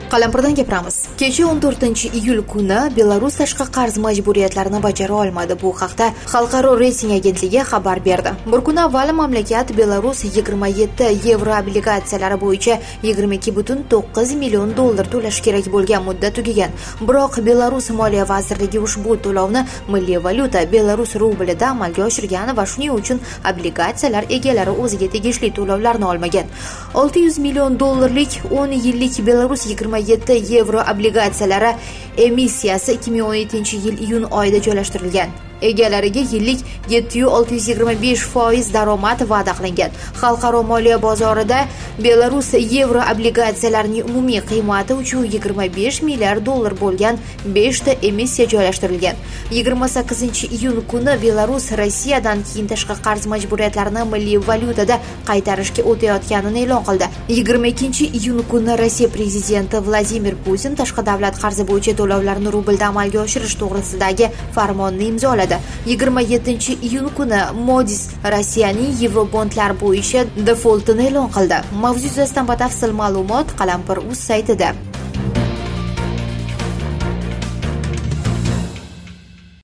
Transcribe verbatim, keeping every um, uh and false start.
Qalampirdan gapiramiz. Kecha o'n to'rtinchi iyul kuni Belarus tashqi qarz majburiyatlarini bajara olmadi. Bu haqda Xalqaro reyting agentligi xabar berdi. Bir kun avval mamlakat Belarus yigirma yetti yevro obligatsiyalari bo'yicha yigirma ikki butun to'qqiz million dollar to'lash kerak bo'lgan muddat tugagan. Biroq Belarus Moliya vazirligi ushbu to'lovni milliy valyuta Belarus rublida amalga oshirgan va shuning uchun obligatsiyalar egalari o'ziga tegishli to'lovlarni olmagan. olti yuz million dollarlik o'n yillik Belarus yigirma yetti yevro obligatsiyalari emissiyasi ikki ming o'n yettinchi yil iyun oyida joylashtirilgan. Egalariga yillik yetti yuz olti yuz yigirma besh foiz daromad va'da qilingan. Xalqaro moliya bozorida Belarus yevro obligatsiyalarining umumiy qiymati uch yuz yigirma besh milliard dollar bo'lgan besh ta emissiya joylashtirilgan. yigirma sakkizinchi iyun kuni Belarus Rossiyadan keyin tashqi qarz majburiyatlarini milliy valyutada qaytarishga o'tayotganini e'lon qildi. yigirma ikkinchi iyun kuni Rossiya prezidenti Vladimir Putin tashqi davlat qarzi bo'yicha to'lovlarni rublda amalga oshirish to'g'risidagi farmonni imzoladi. yigirma yettinchi iyun kuni Moody's Rossiyaning yevrobondlar bo'yicha defoltini e'lon qildi. Mavzu yuzasidan batafsil ma'lumot Qalampir.uz saytida.